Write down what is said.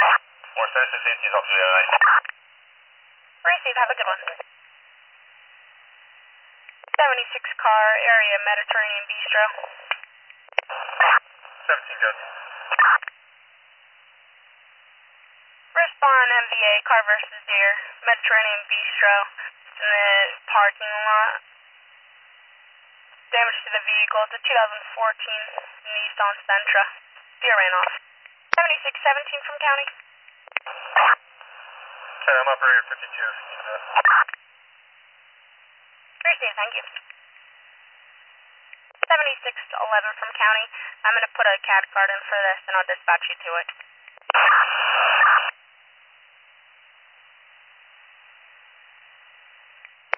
More services, 18 off the night. Receive, have a good one. 76 car, area Mediterranean Bistro. 17 good. Respond MVA, car versus deer, Mediterranean Bistro. It's in the parking lot. Damage to the vehicle. It's a 2014 Nissan Sentra. Deer ran off. 7617 from county. Okay, I'm operator 52. Receive, thank you. 7611 from county. I'm going to put a CAD card in for this and I'll dispatch you to it.